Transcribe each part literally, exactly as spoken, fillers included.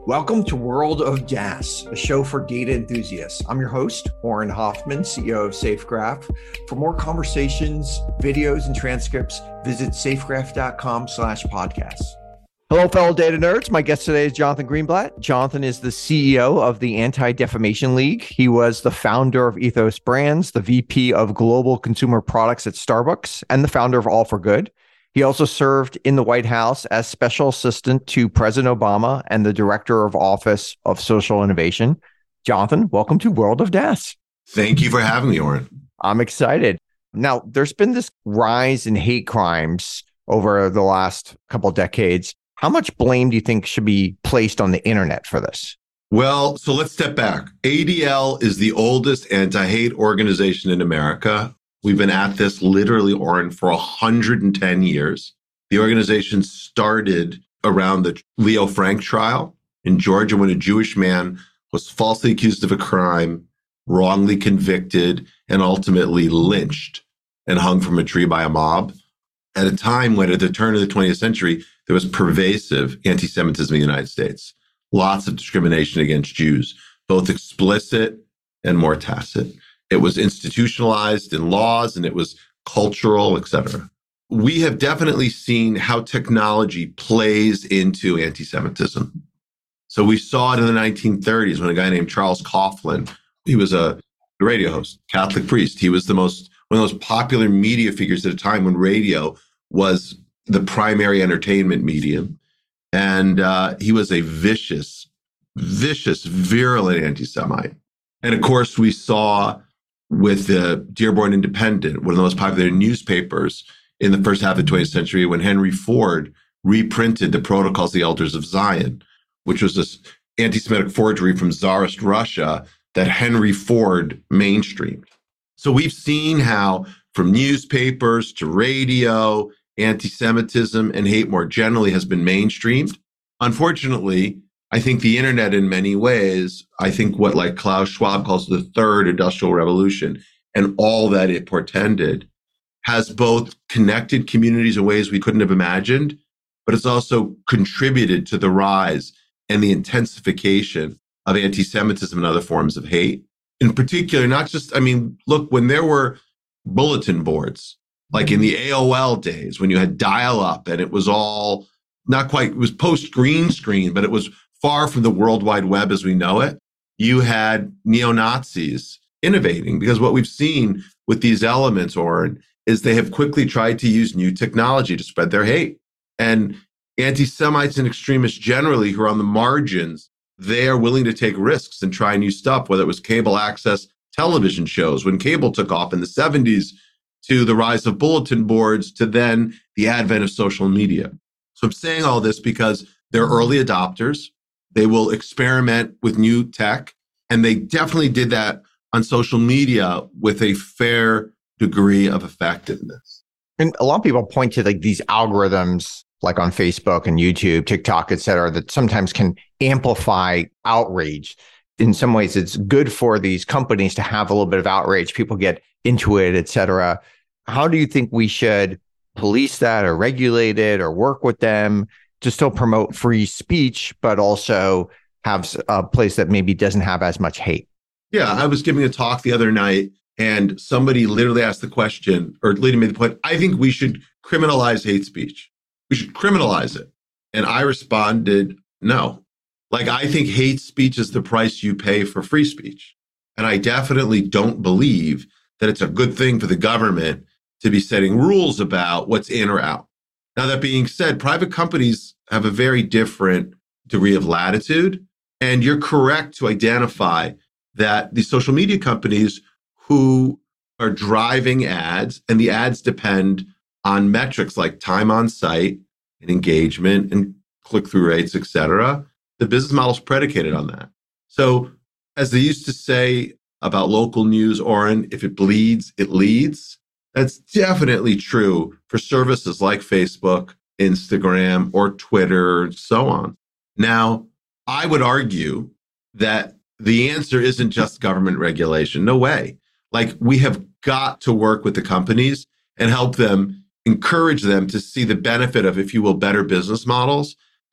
Welcome to World of D A S, a show for data enthusiasts. I'm your host, Oren Hoffman, C E O of SafeGraph. For more conversations, videos, and transcripts, visit safegraph.com slash podcasts. Hello, fellow data nerds. My guest today is Jonathan Greenblatt. Jonathan is the C E O of the Anti-Defamation League. He was the founder of Ethos Brands, the V P of Global Consumer Products at Starbucks, and the founder of All for Good. He also served in the White House as special assistant to President Obama and the director of Office of Social Innovation. Jonathan, welcome to World of D A S. Thank you for having me, Oren. I'm excited. Now, there's been this rise in hate crimes over the last couple of decades. How much blame do you think should be placed on the internet for this? Well, so let's step back. A D L is the oldest anti-hate organization in America. We've been at this literally, Oren, for one hundred ten years. The organization started around the Leo Frank trial in Georgia when a Jewish man was falsely accused of a crime, wrongly convicted, and ultimately lynched and hung from a tree by a mob. At a time when, at the turn of the twentieth century, there was pervasive anti-Semitism in the United States. Lots of discrimination against Jews, both explicit and more tacit. It was institutionalized in laws and it was cultural, et cetera. We have definitely seen how technology plays into anti-Semitism. So we saw it in the nineteen thirties when a guy named Charles Coughlin, he was a radio host, Catholic priest. He was the most, one of those popular media figures at a time when radio was the primary entertainment medium. And uh, he was a vicious, vicious, virulent anti-Semite. And of course, we saw with the Dearborn Independent, one of the most popular newspapers in the first half of the twentieth century, when Henry Ford reprinted the Protocols of the Elders of Zion, which was this anti-Semitic forgery from Tsarist Russia that Henry Ford mainstreamed. So we've seen how from newspapers to radio, anti-Semitism and hate more generally has been mainstreamed. Unfortunately, I think the internet in many ways, I think what like Klaus Schwab calls the third industrial revolution and all that it portended has both connected communities in ways we couldn't have imagined, but it's also contributed to the rise and the intensification of anti-Semitism and other forms of hate. In particular, not just, I mean, look, when there were bulletin boards, like in the A O L days, when you had dial-up and it was all not quite, it was post-green screen, but it was far from the World Wide Web as we know it, you had neo-Nazis innovating, because what we've seen with these elements, Oren, is they have quickly tried to use new technology to spread their hate. And anti-Semites and extremists generally who are on the margins, they are willing to take risks and try new stuff, whether it was cable access television shows, when cable took off in the seventies, to the rise of bulletin boards, to then the advent of social media. So I'm saying all this because they're early adopters. They will experiment with new tech, and they definitely did that on social media with a fair degree of effectiveness. And a lot of people point to like these algorithms, like on Facebook and YouTube, TikTok, et cetera, that sometimes can amplify outrage. In some ways, it's good for these companies to have a little bit of outrage. People get into it, et cetera. How do you think we should police that or regulate it or work with them to still promote free speech, but also have a place that maybe doesn't have as much hate? Yeah, I was giving a talk the other night and somebody literally asked the question, or literally made the point, I think we should criminalize hate speech. We should criminalize it. And I responded, no. Like, I think hate speech is the price you pay for free speech. And I definitely don't believe that it's a good thing for the government to be setting rules about what's in or out. Now, that being said, private companies have a very different degree of latitude. And you're correct to identify that the social media companies who are driving ads, and the ads depend on metrics like time on site and engagement and click-through rates, et cetera. The business model is predicated on that. So as they used to say about local news, Oren, if it bleeds, it leads. That's definitely true for services like Facebook, Instagram, or Twitter, and so on. Now, I would argue that the answer isn't just government regulation. No way. Like, we have got to work with the companies and help them, encourage them to see the benefit of, if you will, better business models,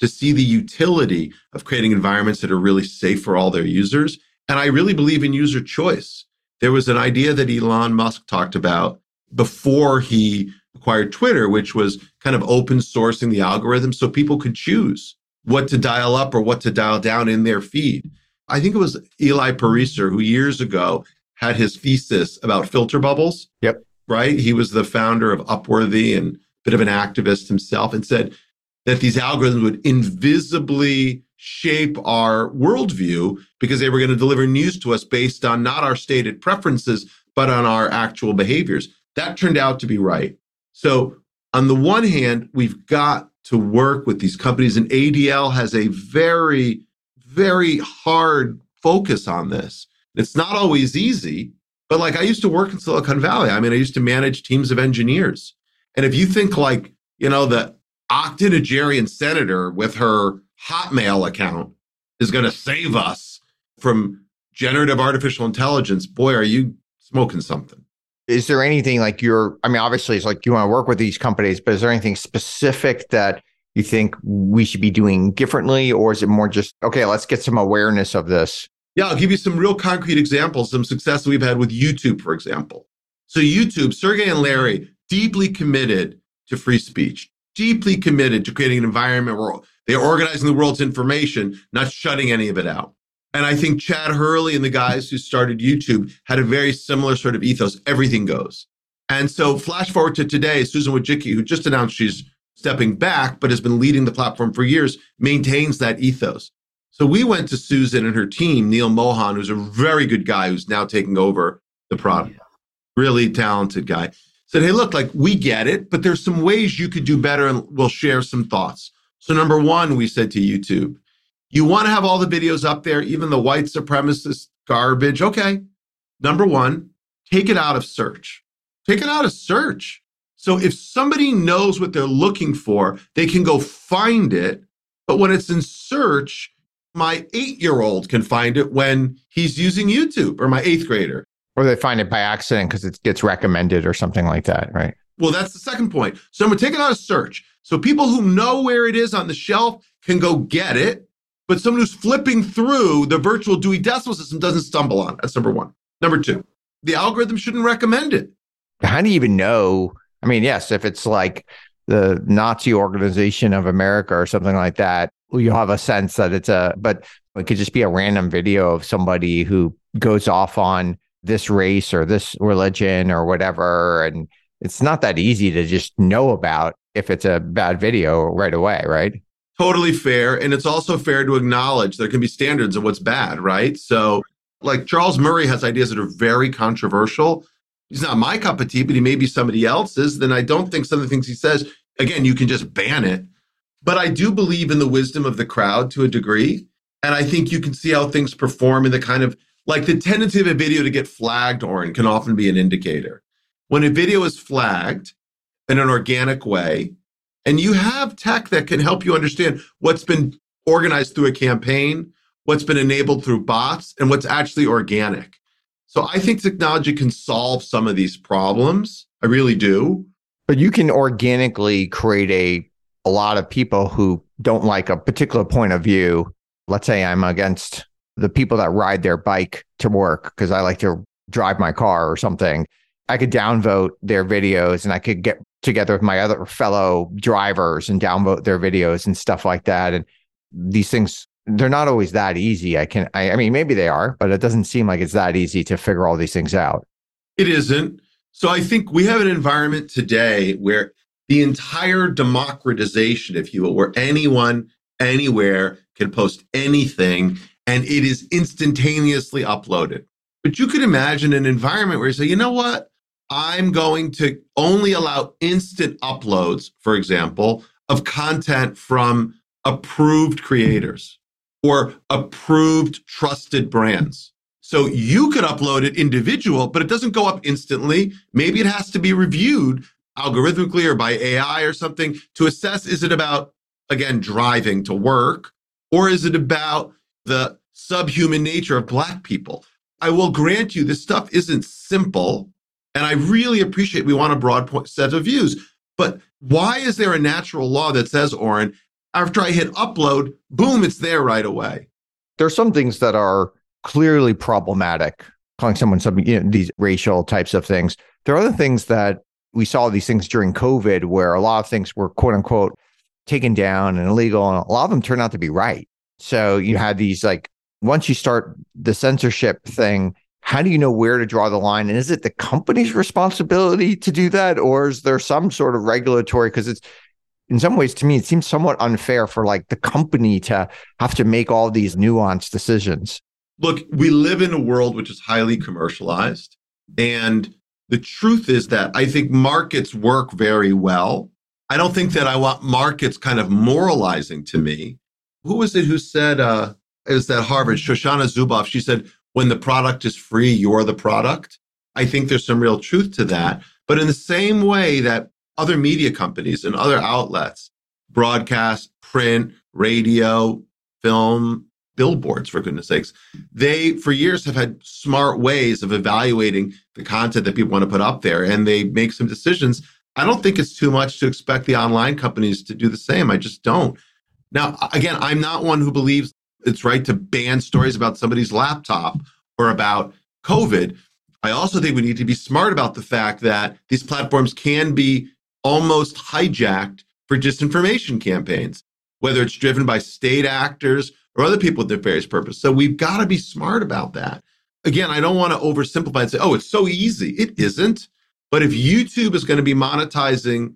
to see the utility of creating environments that are really safe for all their users. And I really believe in user choice. There was an idea that Elon Musk talked about before he acquired Twitter, which was kind of open sourcing the algorithm so people could choose what to dial up or what to dial down in their feed. I think it was Eli Pariser who years ago had his thesis about filter bubbles. Yep. Right? He was the founder of Upworthy and a bit of an activist himself, and said that these algorithms would invisibly shape our worldview because they were going to deliver news to us based on not our stated preferences, but on our actual behaviors. That turned out to be right. So on the one hand, we've got to work with these companies, and A D L has a very, very hard focus on this. It's not always easy, but like I used to work in Silicon Valley. I mean, I used to manage teams of engineers. And if you think like, you know, the octogenarian senator with her Hotmail account is going to save us from generative artificial intelligence, boy, are you smoking something. Is there anything like you're, I mean, obviously it's like you want to work with these companies, but is there anything specific that you think we should be doing differently? Or is it more just, okay, let's get some awareness of this? Yeah, I'll give you some real concrete examples, some success we've had with YouTube, for example. So YouTube, Sergey and Larry, deeply committed to free speech, deeply committed to creating an environment where they're organizing the world's information, not shutting any of it out. And I think Chad Hurley and the guys who started YouTube had a very similar sort of ethos. Everything goes. And so flash forward to today, Susan Wojcicki, who just announced she's stepping back, but has been leading the platform for years, maintains that ethos. So we went to Susan and her team, Neil Mohan, who's a very good guy who's now taking over the product. Really talented guy. Said, hey, look, like we get it, but there's some ways you could do better and we'll share some thoughts. So number one, we said to YouTube, you want to have all the videos up there, even the white supremacist garbage. Okay. Number one, take it out of search. Take it out of search. So if somebody knows what they're looking for, they can go find it. But when it's in search, my eight-year-old can find it when he's using YouTube, or my eighth grader. Or they find it by accident because it gets recommended or something like that, right? Well, that's the second point. So I'm going to take it out of search. So people who know where it is on the shelf can go get it, but someone who's flipping through the virtual Dewey Decimal System doesn't stumble on it. That's number one. Number two, the algorithm shouldn't recommend it. How do you even know? I mean, yes, if it's like the Nazi Organization of America or something like that, you'll have a sense that it's a, but it could just be a random video of somebody who goes off on this race or this religion or whatever. And it's not that easy to just know about if it's a bad video right away, right? Totally fair. And it's also fair to acknowledge there can be standards of what's bad, right? So like Charles Murray has ideas that are very controversial. He's not my cup of tea, but he may be somebody else's. Then I don't think some of the things he says, again, you can just ban it. But I do believe in the wisdom of the crowd to a degree. And I think you can see how things perform in the kind of, like the tendency of a video to get flagged, Oren, can often be an indicator. When a video is flagged in an organic way, and you have tech that can help you understand what's been organized through a campaign, what's been enabled through bots, and what's actually organic. So I think technology can solve some of these problems. I really do. But you can organically create a a lot of people who don't like a particular point of view. Let's say I'm against the people that ride their bike to work because I like to drive my car or something. I could downvote their videos and I could get together with my other fellow drivers and downvote their videos and stuff like that. And these things, they're not always that easy. I can, I, I mean, maybe they are, but it doesn't seem like it's that easy to figure all these things out. It isn't. So I think we have an environment today where the entire democratization, if you will, where anyone, anywhere can post anything and it is instantaneously uploaded. But you could imagine an environment where you say, you know what? I'm going to only allow instant uploads, for example, of content from approved creators or approved trusted brands. So you could upload it individual, but it doesn't go up instantly. Maybe it has to be reviewed algorithmically or by A I or something to assess, is it about, again, driving to work, or is it about the subhuman nature of Black people? I will grant you this stuff isn't simple, and I really appreciate we want a broad point, set of views. But why is there a natural law that says, Oren, After I hit upload, boom, it's there right away. There's some things that are clearly problematic, calling someone something, you know, these racial types of things. There are other things that we saw these things during COVID where a lot of things were quote unquote taken down and illegal, and a lot of them turned out to be right. So you had these, like, once you start the censorship thing, how do you know where to draw the line? And is it the company's responsibility to do that? Or is there some sort of regulatory? Because it's, in some ways, to me, it seems somewhat unfair for like the company to have to make all these nuanced decisions. Look, we live in a world which is highly commercialized. And the truth is that I think markets work very well. I don't think that I want markets kind of moralizing to me. Who was it who said, uh, it was that Harvard, Shoshana Zuboff, she said, when the product is free, you're the product. I think there's some real truth to that. But in the same way that other media companies and other outlets, broadcast, print, radio, film, billboards, for goodness sakes, they, for years, have had smart ways of evaluating the content that people want to put up there, and they make some decisions. I don't think it's too much to expect the online companies to do the same. I just don't. Now, again, I'm not one who believes it's right to ban stories about somebody's laptop or about COVID. I also think we need to be smart about the fact that these platforms can be almost hijacked for disinformation campaigns, whether it's driven by state actors or other people with nefarious purpose. So we've got to be smart about that. Again, I don't want to oversimplify and say, oh, it's so easy. It isn't. But if YouTube is going to be monetizing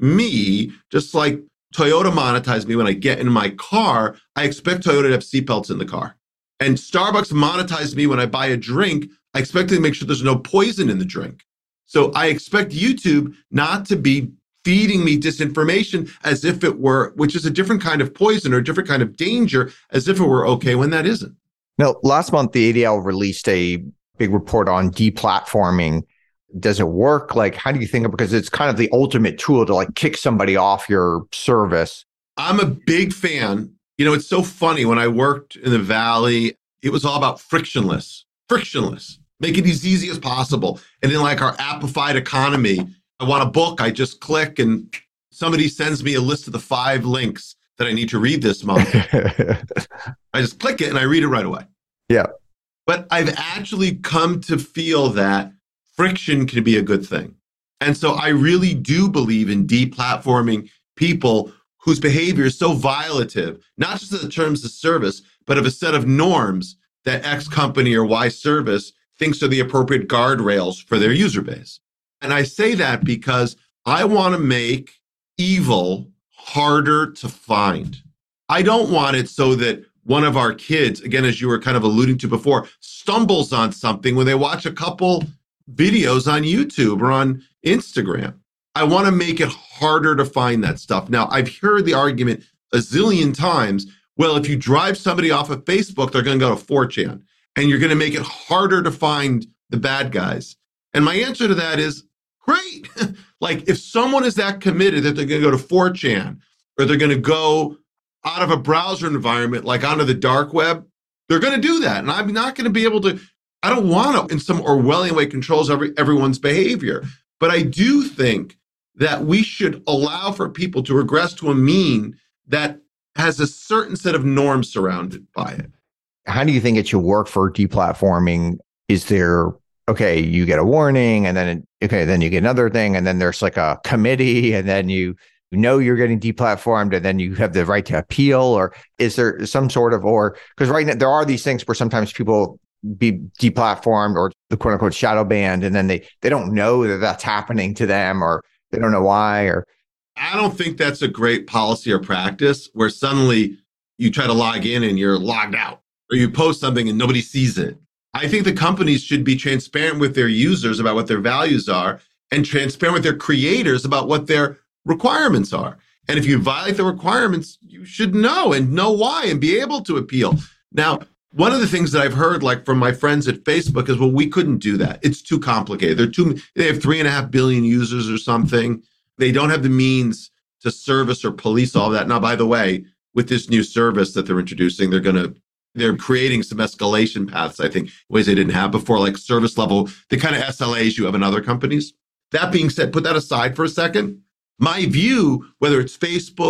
me, just like Toyota monetized me when I get in my car, I expect Toyota to have seatbelts in the car. And Starbucks monetized me when I buy a drink, I expect to make sure there's no poison in the drink. So I expect YouTube not to be feeding me disinformation as if it were, which is a different kind of poison or a different kind of danger, as if it were okay when that isn't. Now, last month, the A D L released a big report on deplatforming. Does it work? Like, how do you think of, because it's kind of the ultimate tool to like kick somebody off your service. I'm a big fan. You know, it's so funny. When I worked in the Valley, it was all about frictionless, frictionless, make it as easy as possible. And in like our appified economy, I want a book, I just click and somebody sends me a list of the five links that I need to read this month. I just click it and I read it right away. Yeah. But I've actually come to feel that friction can be a good thing. And so I really do believe in deplatforming people whose behavior is so violative, not just in terms of service, but of a set of norms that X company or Y service thinks are the appropriate guardrails for their user base. And I say that because I want to make evil harder to find. I don't want it so that one of our kids, again, as you were kind of alluding to before, stumbles on something when they watch a couple videos on YouTube or on Instagram. I want to make it harder to find that stuff. Now, I've heard the argument a zillion times, well, if you drive somebody off of Facebook, they're going to go to four chan, and you're going to make it harder to find the bad guys. And my answer to that is, great. Like, if someone is that committed that they're going to go to four chan, or they're going to go out of a browser environment, like onto the dark web, they're going to do that. And I'm not going to be able to, I don't want to, in some Orwellian way, controls every, everyone's behavior. But I do think that we should allow for people to regress to a mean that has a certain set of norms surrounded by it. How do you think it should work for deplatforming? Is there, okay, you get a warning, and then, okay, then you get another thing, and then there's like a committee, and then you know you're getting deplatformed, and then you have the right to appeal? Or is there some sort of, or, because right now there are these things where sometimes people be deplatformed or the quote unquote shadow banned, and then they, they don't know that that's happening to them, or they don't know why. Or I don't think that's a great policy or practice where suddenly you try to log in and you're logged out, or you post something and nobody sees it. I think the companies should be transparent with their users about what their values are, and transparent with their creators about what their requirements are. And if you violate the requirements, you should know and know why and be able to appeal. Now, one of the things that I've heard, like from my friends at Facebook, is, well, we couldn't do that. It's too complicated. They're too, they have three and a half billion users or something. They don't have the means to service or police all of that. Now, by the way, with this new service that they're introducing, they're going to, they're creating some escalation paths, I think, ways they didn't have before, like service level, the kind of S L As you have in other companies. That being said, put that aside for a second. My view, whether it's Facebook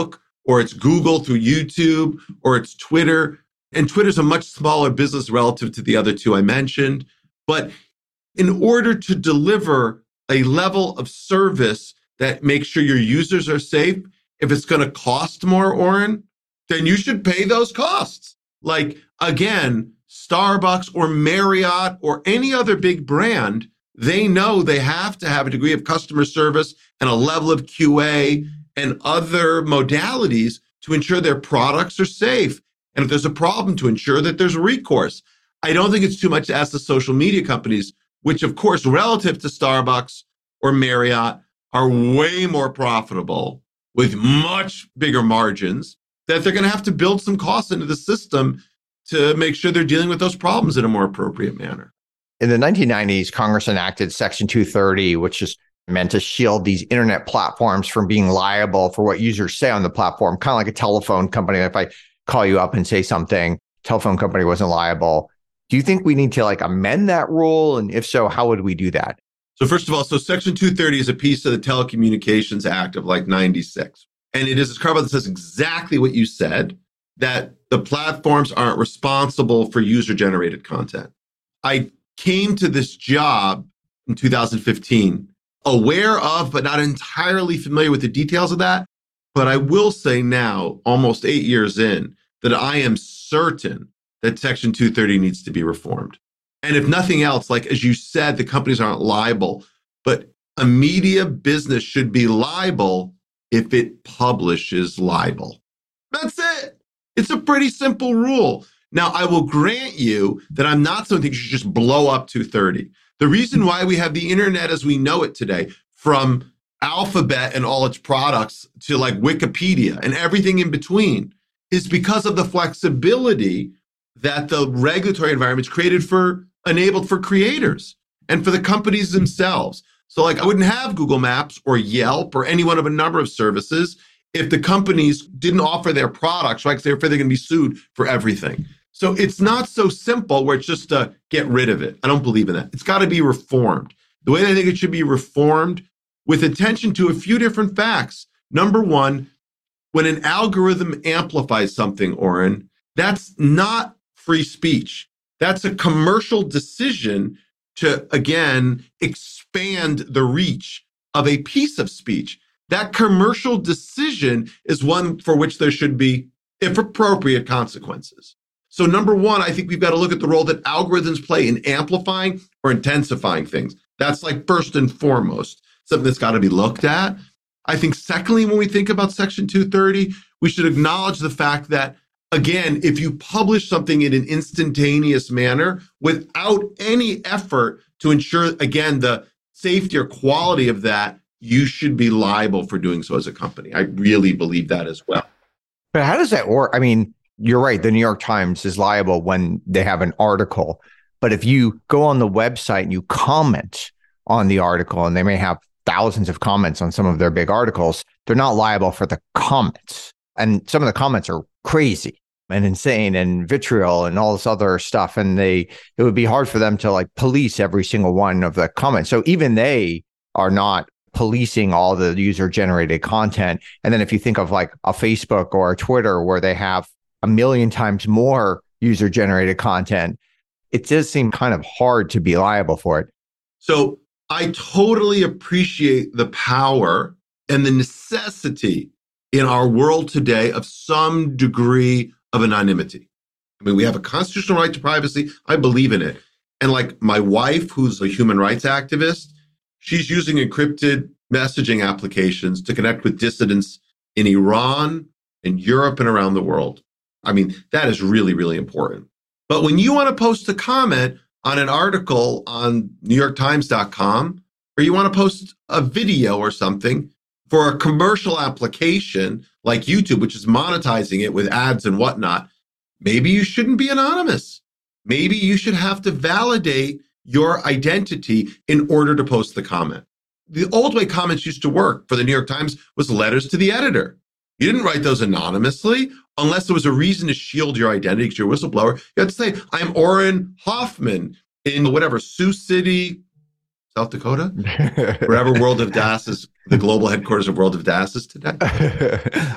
or it's Google through YouTube, or it's Twitter. And Twitter's a much smaller business relative to the other two I mentioned. But in order to deliver a level of service that makes sure your users are safe, if it's going to cost more, Oren, then you should pay those costs. Like, again, Starbucks or Marriott or any other big brand, they know they have to have a degree of customer service and a level of Q A and other modalities to ensure their products are safe. And if there's a problem, to ensure that there's recourse. I don't think it's too much to ask the social media companies, which of course, relative to Starbucks or Marriott, are way more profitable with much bigger margins, that they're going to have to build some costs into the system to make sure they're dealing with those problems in a more appropriate manner. In the nineteen nineties, Congress enacted Section two thirty, which is meant to shield these internet platforms from being liable for what users say on the platform, kind of like a telephone company. If I call you up and say something, telephone company wasn't liable. Do you think we need to like amend that rule? And if so, how would we do that? So first of all, so Section two thirty is a piece of the Telecommunications Act of like ninety-six. And it is a carve-out that says exactly what you said, that the platforms aren't responsible for user-generated content. I came to this job in two thousand fifteen, aware of, but not entirely familiar with the details of that. But I will say now, almost eight years in, that I am certain that Section two thirty needs to be reformed. And if nothing else, like as you said, the companies aren't liable, but a media business should be liable if it publishes libel. That's it. It's a pretty simple rule. Now, I will grant you that I'm not something you should just blow up two thirty. The reason why we have the internet as we know it today, from Alphabet and all its products to like Wikipedia and everything in between, is because of the flexibility that the regulatory environment's created for, enabled for creators and for the companies themselves. So like I wouldn't have Google Maps or Yelp or any one of a number of services if the companies didn't offer their products, right? Because they're afraid they're going to be sued for everything. So it's not so simple where it's just to get rid of it. I don't believe in that. It's got to be reformed. The way I think it should be reformed, with attention to a few different facts. Number one, when an algorithm amplifies something, Oren, that's not free speech. That's a commercial decision to, again, expand the reach of a piece of speech. That commercial decision is one for which there should be, if appropriate, consequences. So number one, I think we've got to look at the role that algorithms play in amplifying or intensifying things. That's like first and foremost, something that's got to be looked at. I think secondly, when we think about Section two thirty, we should acknowledge the fact that, again, if you publish something in an instantaneous manner without any effort to ensure, again, the safety or quality of that, you should be liable for doing so as a company. I really believe that as well. But how does that work? I mean, you're right. The New York Times is liable when they have an article. But if you go on the website and you comment on the article, and they may have thousands of comments on some of their big articles, they're not liable for the comments. And some of the comments are crazy and insane and vitriol and all this other stuff. And they, it would be hard for them to like police every single one of the comments. So even they are not policing all the user generated content. And then if you think of like a Facebook or a Twitter where they have a million times more user generated content, it does seem kind of hard to be liable for it. So I totally appreciate the power and the necessity in our world today of some degree of anonymity. I mean, we have a constitutional right to privacy. I believe in it. And like my wife, who's a human rights activist, she's using encrypted messaging applications to connect with dissidents in Iran, in Europe, and around the world. I mean, that is really, really important. But when you want to post a comment on an article on New York Times dot com, or you want to post a video or something for a commercial application like YouTube, which is monetizing it with ads and whatnot, maybe you shouldn't be anonymous. Maybe you should have to validate your identity in order to post the comment. The old way comments used to work for the New York Times was letters to the editor. You didn't write those anonymously unless there was a reason to shield your identity because you're a whistleblower. You had to say, I'm Oren Hoffman in whatever, Sioux City, South Dakota, wherever World of D A S is, the global headquarters of World of D A S is today.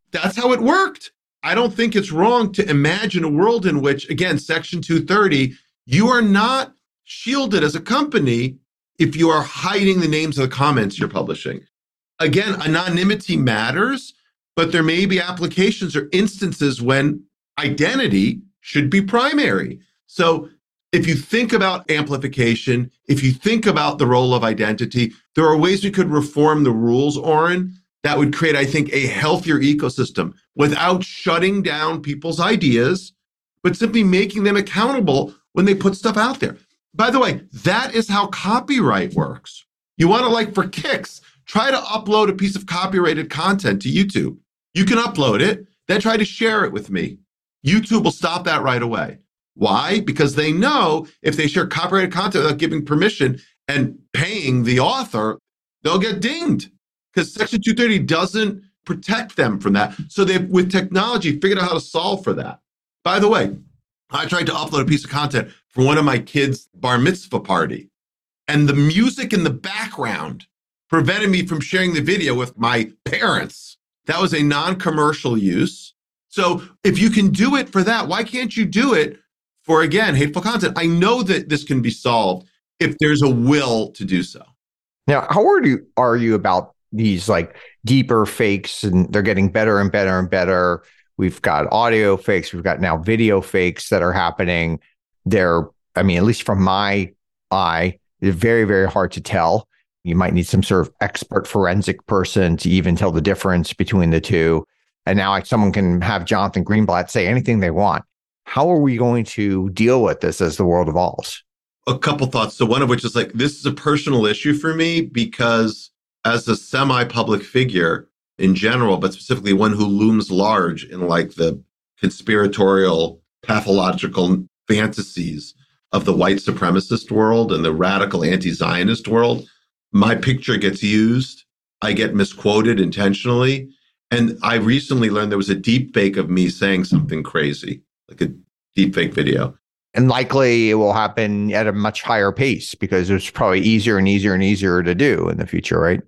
That's how it worked. I don't think it's wrong to imagine a world in which, again, Section two thirty, you are not shielded as a company if you are hiding the names of the comments you're publishing. Again, anonymity matters, but there may be applications or instances when identity should be primary. So if you think about amplification, if you think about the role of identity, there are ways we could reform the rules, Oren, that would create, I think, a healthier ecosystem without shutting down people's ideas, but simply making them accountable when they put stuff out there. By the way, that is how copyright works. You want to, like, for kicks, try to upload a piece of copyrighted content to YouTube. You can upload it, then try to share it with me. YouTube will stop that right away. Why? Because they know if they share copyrighted content without giving permission and paying the author, they'll get dinged because Section two thirty doesn't protect them from that. So they've, with technology, figured out how to solve for that. By the way, I tried to upload a piece of content for one of my kids' bar mitzvah party, and the music in the background prevented me from sharing the video with my parents. That was a non-commercial use. So if you can do it for that, why can't you do it for, again, hateful content? I know that this can be solved if there's a will to do so. Now, how worried you, are you about these like deeper fakes, and they're getting better and better and better? We've got audio fakes. We've got now video fakes that are happening. They're, I mean, at least from my eye, they're very, very hard to tell. You might need some sort of expert forensic person to even tell the difference between the two. And now like, someone can have Jonathan Greenblatt say anything they want. How are we going to deal with this as the world evolves? A couple thoughts. So one of which is like, this is a personal issue for me because as a semi-public figure in general, but specifically one who looms large in like the conspiratorial, pathological fantasies of the white supremacist world and the radical anti-Zionist world, my picture gets used. I get misquoted intentionally. And I recently learned there was a deep fake of me saying something crazy, like a deep fake video. And likely it will happen at a much higher pace because it's probably easier and easier and easier to do in the future, right?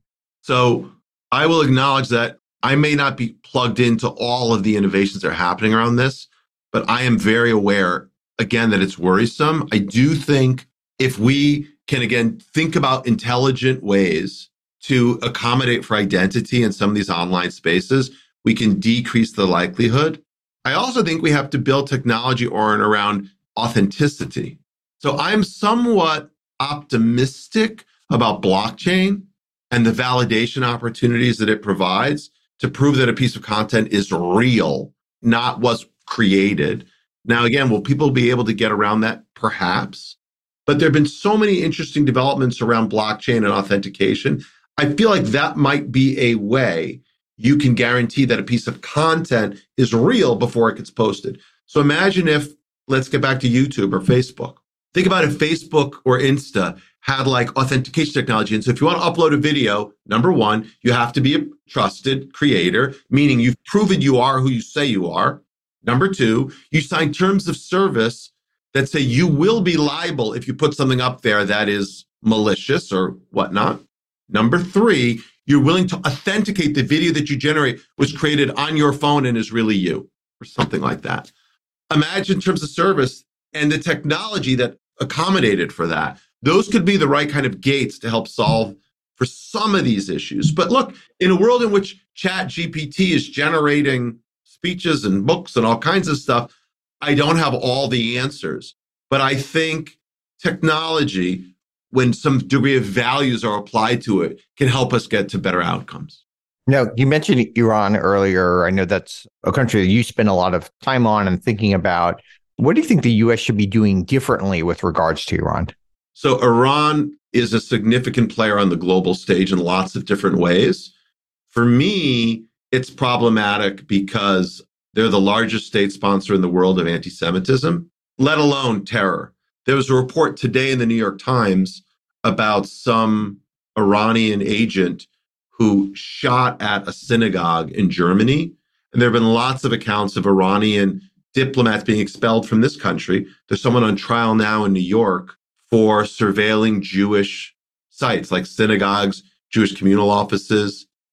So I will acknowledge that I may not be plugged into all of the innovations that are happening around this, but I am very aware, again, that it's worrisome. I do think if we can, again, think about intelligent ways to accommodate for identity in some of these online spaces, we can decrease the likelihood. I also think we have to build technology Oren, around authenticity. So I'm somewhat optimistic about blockchain and the validation opportunities that it provides to prove that a piece of content is real, not was created. Now, again, will people be able to get around that? Perhaps. But there have been so many interesting developments around blockchain and authentication. I feel like that might be a way you can guarantee that a piece of content is real before it gets posted. So imagine if, let's get back to YouTube or Facebook. Think about if Facebook or Insta had like authentication technology. And so if you want to upload a video, number one, you have to be a trusted creator, meaning you've proven you are who you say you are. Number two, you sign terms of service that say you will be liable if you put something up there that is malicious or whatnot. Number three, you're willing to authenticate the video that you generate was created on your phone and is really you, or something like that. Imagine terms of service and the technology that accommodated for that. Those could be the right kind of gates to help solve for some of these issues. But look, in a world in which Chat G P T is generating speeches and books and all kinds of stuff, I don't have all the answers. But I think technology, when some degree of values are applied to it, can help us get to better outcomes. Now, you mentioned Iran earlier. I know that's a country that you spend a lot of time on and thinking about. What do you think the U S should be doing differently with regards to Iran? So Iran is a significant player on the global stage in lots of different ways. For me, it's problematic because they're the largest state sponsor in the world of anti-Semitism, let alone terror. There was a report today in the New York Times about some Iranian agent who shot at a synagogue in Germany. And there have been lots of accounts of Iranian diplomats being expelled from this country. There's someone on trial now in New York for surveilling Jewish sites like synagogues, Jewish communal offices.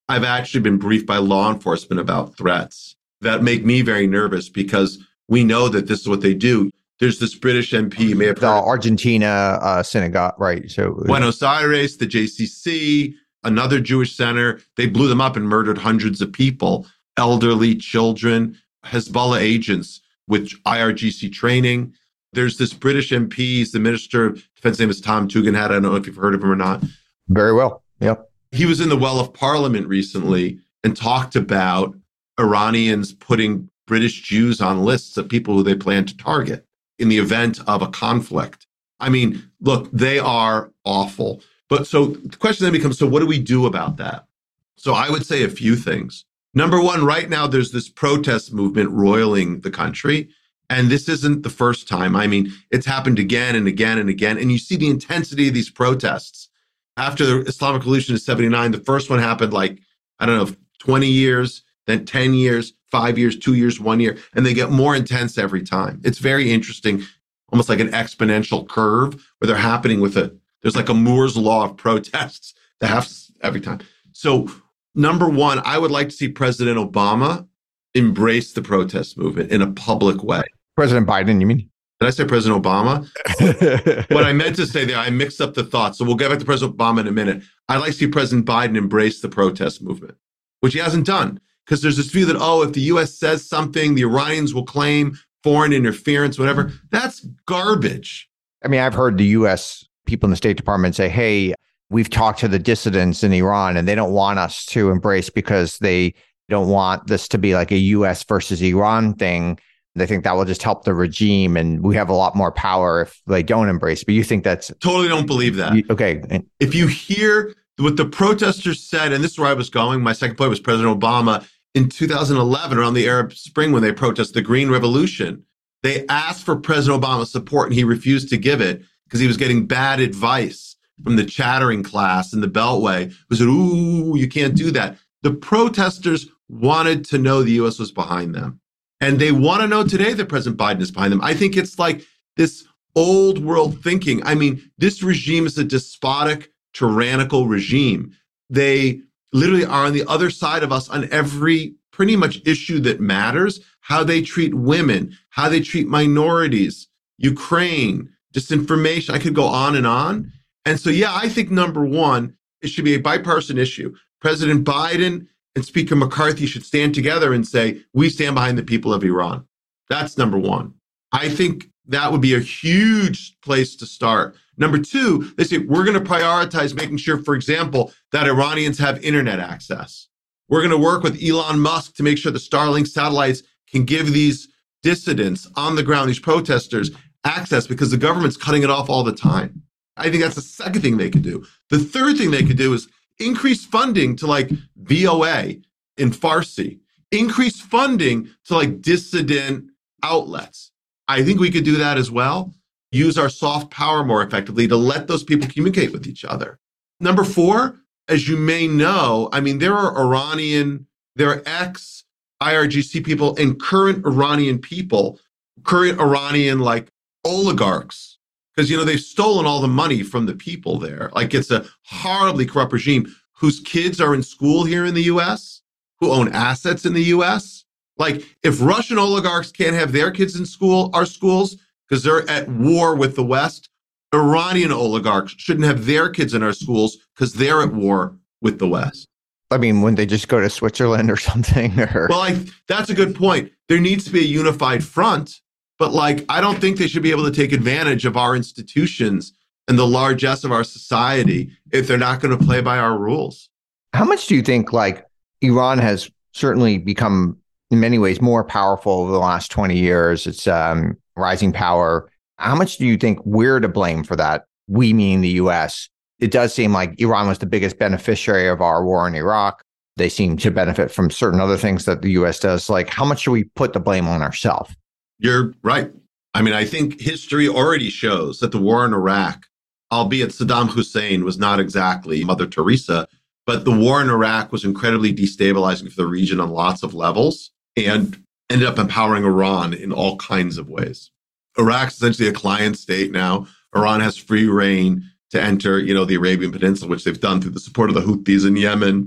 I've actually been briefed by law enforcement about threats that make me very nervous because we know that this is what they do. There's this British M P, you may have The heard Argentina uh, synagogue, right? So Buenos Aires, the J C C, another Jewish center. They blew them up and murdered hundreds of people, elderly, children, Hezbollah agents with I R G C training. There's this British M P, he's the Minister of Defense, name is Tom Tugendhat. I don't know if you've heard of him or not. Very well. Yep. He was in the Well of Parliament recently and talked about Iranians putting British Jews on lists of people who they plan to target in the event of a conflict. I mean, look, they are awful. But so the question then becomes, so what do we do about that? So I would say a few things. Number one, right now, there's this protest movement roiling the country. And this isn't the first time. I mean, it's happened again and again and again. And you see the intensity of these protests. After the Islamic Revolution of seventy-nine, the first one happened like, I don't know, twenty years, then ten years, five years, two years, one year, and they get more intense every time. It's very interesting, almost like an exponential curve where they're happening with a, there's like a Moore's law of protests that happens every time. So number one, I would like to see President Obama embrace the protest movement in a public way. President Biden, you mean? Did I say President Obama? What I meant to say there, I mixed up the thoughts. So we'll get back to President Obama in a minute. I'd like to see President Biden embrace the protest movement, which he hasn't done. Because there's this view that, oh, if the U S says something, the Iranians will claim foreign interference, whatever. That's garbage. I mean, I've heard the U S people in the State Department say, hey, we've talked to the dissidents in Iran and they don't want us to embrace because they don't want this to be like a U S versus Iran thing. They think that will just help the regime and we have a lot more power if they don't embrace. But you think that's... Totally don't believe that. You, okay. If you hear what the protesters said, and this is where I was going, my second point was President Obama in two thousand eleven around the Arab Spring when they protested the Green Revolution. They asked for President Obama's support and he refused to give it because he was getting bad advice from the chattering class in the Beltway who said, ooh, you can't do that. The protesters wanted to know the U S was behind them. And they want to know today that President Biden is behind them. I think it's like this old world thinking. I mean, this regime is a despotic, tyrannical regime. They literally are on the other side of us on every pretty much issue that matters, how they treat women, how they treat minorities, Ukraine, disinformation. I could go on and on. And so, yeah, I think number one, it should be a bipartisan issue. President Biden and Speaker McCarthy should stand together and say, we stand behind the people of Iran. That's number one. I think that would be a huge place to start. Number two, they say, we're going to prioritize making sure, for example, that Iranians have internet access. We're going to work with Elon Musk to make sure the Starlink satellites can give these dissidents on the ground, these protesters, access because the government's cutting it off all the time. I think that's the second thing they could do. The third thing they could do is increase funding to like V O A in Farsi, increase funding to like dissident outlets. I think we could do that as well. Use our soft power more effectively to let those people communicate with each other. Number four, as you may know, I mean, there are Iranian, there are ex-I R G C people and current Iranian people, current Iranian like oligarchs, because, you know, they've stolen all the money from the people there. Like it's a horribly corrupt regime whose kids are in school here in the U S, who own assets in the U S. Like if Russian oligarchs can't have their kids in school, our schools, because they're at war with the West, Iranian oligarchs shouldn't have their kids in our schools because they're at war with the West. I mean, wouldn't they just go to Switzerland or something? Or... Well, I, that's a good point. There needs to be a unified front, but like, I don't think they should be able to take advantage of our institutions and the largesse of our society if they're not going to play by our rules. How much do you think like Iran has certainly become in many ways more powerful over the last twenty years? It's um, rising power. How much do you think we're to blame for that? We meaning the U S. It does seem like Iran was the biggest beneficiary of our war in Iraq. They seem to benefit from certain other things that the U S does. Like, how much should we put the blame on ourselves? You're right. I mean, I think history already shows that the war in Iraq, albeit Saddam Hussein was not exactly Mother Teresa, but the war in Iraq was incredibly destabilizing for the region on lots of levels and ended up empowering Iran in all kinds of ways. Iraq's essentially a client state now. Iran has free reign to enter, you know, the Arabian Peninsula, which they've done through the support of the Houthis in Yemen.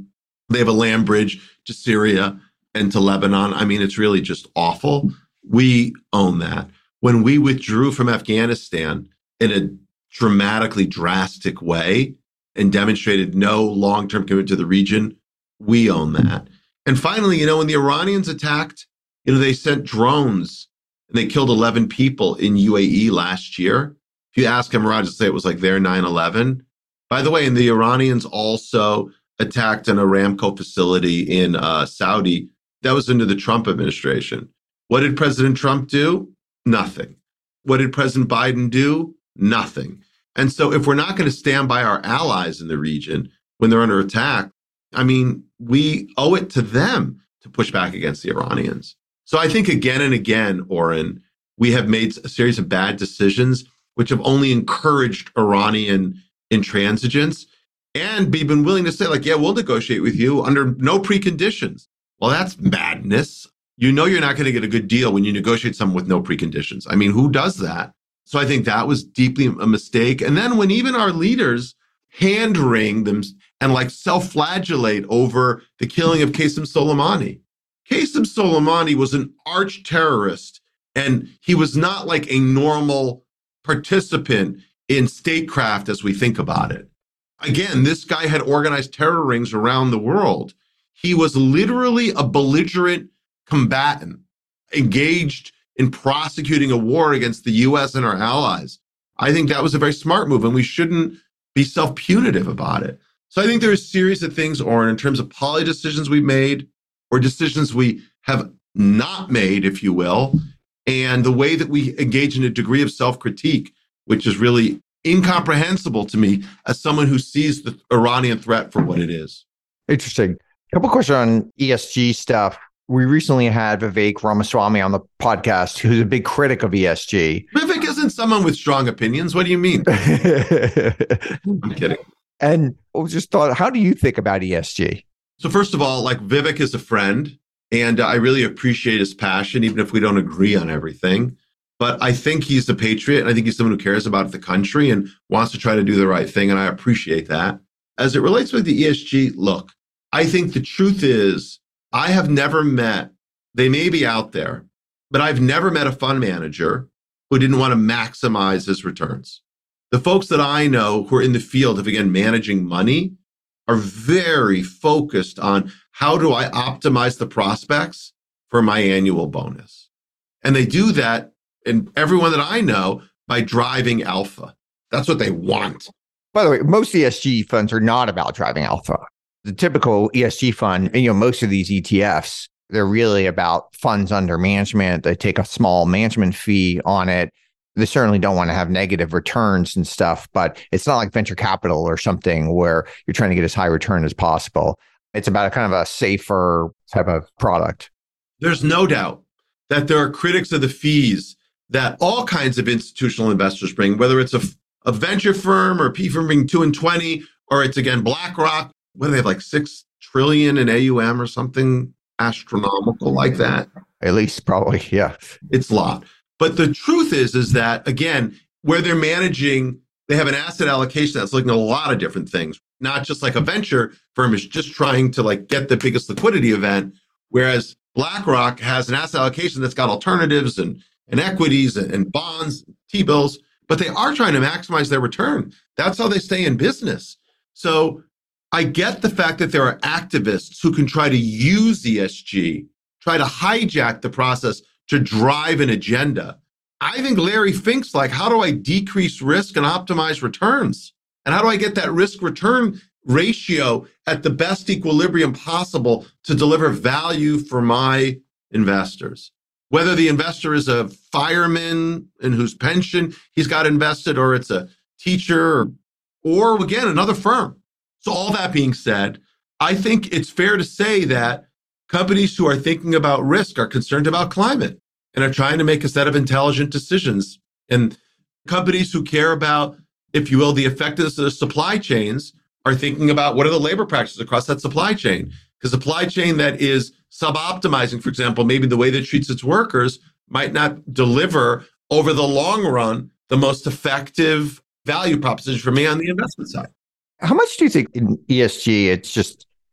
They have a land bridge to Syria and to Lebanon. I mean, it's really just awful. We own that. When we withdrew from Afghanistan in a dramatically drastic way and demonstrated no long-term commitment to the region, we own that. And finally, you know, when the Iranians attacked, you know, they sent drones and they killed eleven people in U A E last year. If you ask Emiratis, say it was like their nine eleven. By the way, and the Iranians also attacked an Aramco facility in uh, Saudi. That was under the Trump administration. What did President Trump do? Nothing. What did President Biden do? Nothing. And so if we're not going to stand by our allies in the region when they're under attack, I mean, we owe it to them to push back against the Iranians. So I think again and again, Oren, we have made a series of bad decisions which have only encouraged Iranian intransigence. And we've been willing to say, like, yeah, we'll negotiate with you under no preconditions. Well, that's madness. You know you're not going to get a good deal when you negotiate something with no preconditions. I mean, who does that? So I think that was deeply a mistake. And then when even our leaders hand wring them and like self-flagellate over the killing of Qasem Soleimani. Qasem Soleimani was an arch terrorist, and he was not like a normal participant in statecraft as we think about it. Again, this guy had organized terror rings around the world. He was literally a belligerent combatant, engaged in prosecuting a war against the U S and our allies. I think that was a very smart move, and we shouldn't be self-punitive about it. So I think there are a series of things, Oren, in terms of policy decisions we've made or decisions we have not made, if you will, and the way that we engage in a degree of self-critique, which is really incomprehensible to me as someone who sees the Iranian threat for what it is. Interesting. A couple questions on E S G stuff. We recently had Vivek Ramaswamy on the podcast, who's a big critic of E S G. Vivek isn't someone with strong opinions. What do you mean? I'm kidding. And I just thought, how do you think about E S G? So first of all, like Vivek is a friend, and I really appreciate his passion, even if we don't agree on everything. But I think he's a patriot, and I think he's someone who cares about the country and wants to try to do the right thing, and I appreciate that. As it relates with the E S G, look, I think the truth is I have never met, they may be out there, but I've never met a fund manager who didn't want to maximize his returns. The folks that I know who are in the field of, again, managing money are very focused on how do I optimize the prospects for my annual bonus. And they do that, and everyone that I know, by driving alpha. That's what they want. By the way, most E S G funds are not about driving alpha. The typical E S G fund, you know, most of these E T Fs, they're really about funds under management. They take a small management fee on it. They certainly don't want to have negative returns and stuff, but it's not like venture capital or something where you're trying to get as high return as possible. It's about a kind of a safer type of product. There's no doubt that there are critics of the fees that all kinds of institutional investors bring, whether it's a, a venture firm or a P firm bringing two and twenty, or it's, again, BlackRock. What do they have, like six trillion in A U M or something astronomical like that? At least, probably, yeah. It's a lot. But the truth is, is that, again, where they're managing, they have an asset allocation that's looking at a lot of different things, not just like a venture firm is just trying to like get the biggest liquidity event, whereas BlackRock has an asset allocation that's got alternatives and, and equities and, and bonds, T-bills, but they are trying to maximize their return. That's how they stay in business. So I get the fact that there are activists who can try to use E S G, try to hijack the process to drive an agenda. I think Larry thinks like, how do I decrease risk and optimize returns? And how do I get that risk return ratio at the best equilibrium possible to deliver value for my investors? Whether the investor is a fireman in whose pension he's got invested, or it's a teacher, or, or again, another firm. So all that being said, I think it's fair to say that companies who are thinking about risk are concerned about climate and are trying to make a set of intelligent decisions. And companies who care about, if you will, the effectiveness of the supply chains are thinking about what are the labor practices across that supply chain. Because a supply chain that is sub-optimizing, for example, maybe the way that it treats its workers might not deliver over the long run the most effective value proposition for me on the investment side. How much do you think in E S G, it's just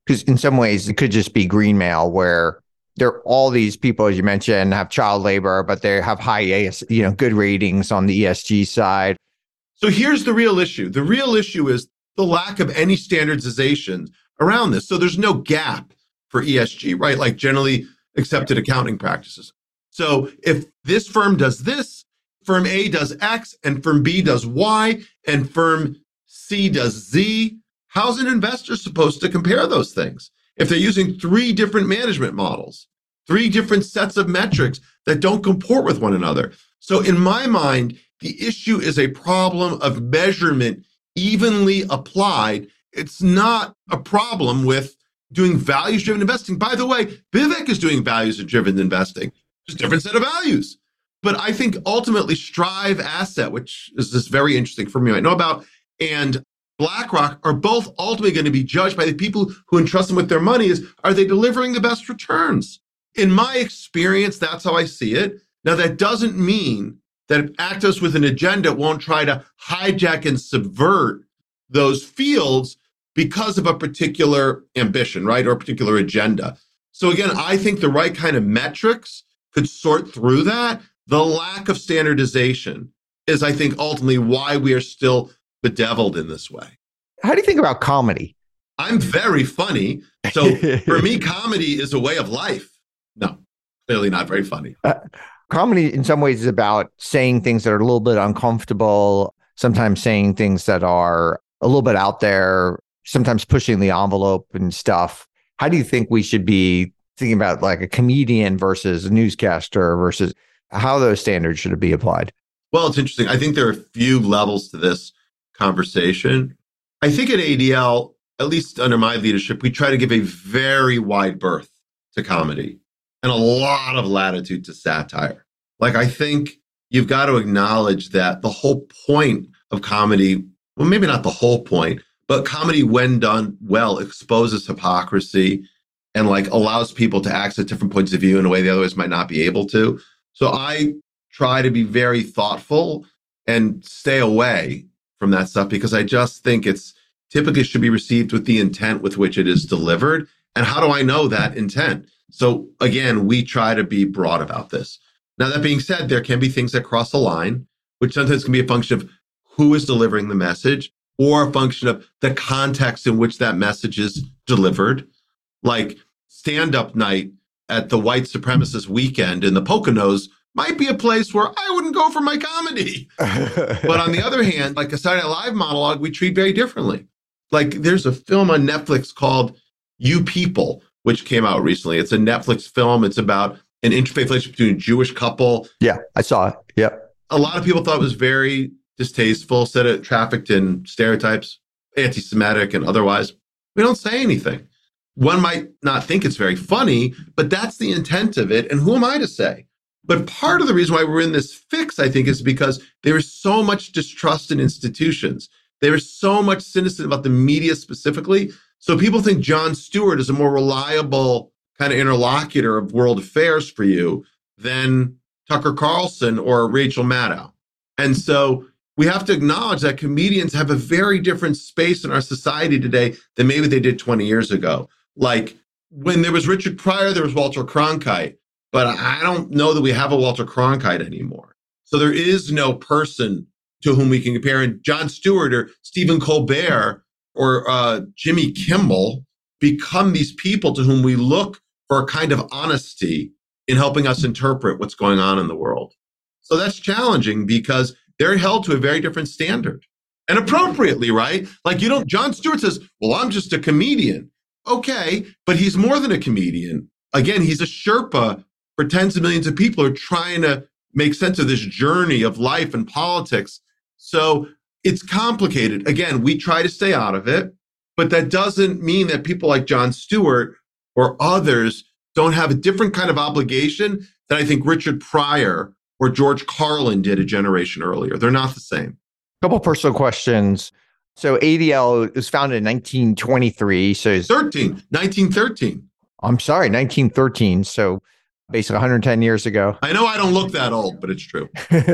Because in some ways, it could just be green mail where there are all these people, as you mentioned, have child labor, but they have high, you know, good ratings on the E S G side. So here's the real issue. The real issue is the lack of any standardization around this. So there's no gap for E S G, right? Like generally accepted accounting practices. So if this firm does this, firm A does X, and firm B does Y, and firm C does Z, how's an investor supposed to compare those things? If they're using three different management models, three different sets of metrics that don't comport with one another. So in my mind, the issue is a problem of measurement evenly applied. It's not a problem with doing values-driven investing. By the way, Vivek is doing values-driven investing. Just a different set of values. But I think ultimately Strive Asset, which is this very interesting for me, I know about, and BlackRock are both ultimately going to be judged by the people who entrust them with their money is, are they delivering the best returns? In my experience, that's how I see it. Now, that doesn't mean that activists with an agenda won't try to hijack and subvert those fields because of a particular ambition, right? Or a particular agenda. So again, I think the right kind of metrics could sort through that. The lack of standardization is, I think, ultimately why we are still bedeviled in this way. How do you think about comedy? I'm very funny. So for me, comedy is a way of life. No, clearly not very funny. Uh, comedy in some ways is about saying things that are a little bit uncomfortable, sometimes saying things that are a little bit out there, sometimes pushing the envelope and stuff. How do you think we should be thinking about like a comedian versus a newscaster versus how those standards should be applied? Well, it's interesting. I think there are a few levels to this conversation. I think at A D L, at least under my leadership, we try to give a very wide berth to comedy and a lot of latitude to satire. Like, I think you've got to acknowledge that the whole point of comedy, well, maybe not the whole point, but comedy, when done well, exposes hypocrisy and like allows people to access different points of view in a way they otherwise might not be able to. So I try to be very thoughtful and stay away from that stuff because I just think it's typically should be received with the intent with which it is delivered. And how do I know that intent? So again, we try to be broad about this. Now, that being said, there can be things that cross a line, which sometimes can be a function of who is delivering the message or a function of the context in which that message is delivered. Like stand-up night at the white supremacist weekend in the Poconos might be a place where I wouldn't go for my comedy. But on the other hand, like a Saturday Night Live monologue, we treat very differently. Like there's a film on Netflix called You People, which came out recently. It's a Netflix film. It's about an interfaith relationship between a Jewish couple. Yeah, I saw it. Yep. A lot of people thought it was very distasteful, said it trafficked in stereotypes, anti-Semitic and otherwise. We don't say anything. One might not think it's very funny, but that's the intent of it. And who am I to say? But part of the reason why we're in this fix, I think, is because there is so much distrust in institutions. There is so much cynicism about the media specifically. So people think Jon Stewart is a more reliable kind of interlocutor of world affairs for you than Tucker Carlson or Rachel Maddow. And so we have to acknowledge that comedians have a very different space in our society today than maybe they did twenty years ago. Like when there was Richard Pryor, there was Walter Cronkite. But I don't know that we have a Walter Cronkite anymore. So there is no person to whom we can compare. And Jon Stewart or Stephen Colbert or uh, Jimmy Kimmel become these people to whom we look for a kind of honesty in helping us interpret what's going on in the world. So that's challenging because they're held to a very different standard. And appropriately, right? Like, you don't, Jon Stewart says, well, I'm just a comedian. Okay, but he's more than a comedian. Again, he's a Sherpa for tens of millions of people who are trying to make sense of this journey of life and politics. So it's complicated. Again, we try to stay out of it, but that doesn't mean that people like Jon Stewart or others don't have a different kind of obligation that I think Richard Pryor or George Carlin did a generation earlier. They're not the same. A couple personal questions. So A D L was founded in nineteen twenty-three. So it's thirteen, nineteen thirteen. I'm sorry, nineteen thirteen. So basically one hundred ten years ago. I know I don't look that old, but it's true.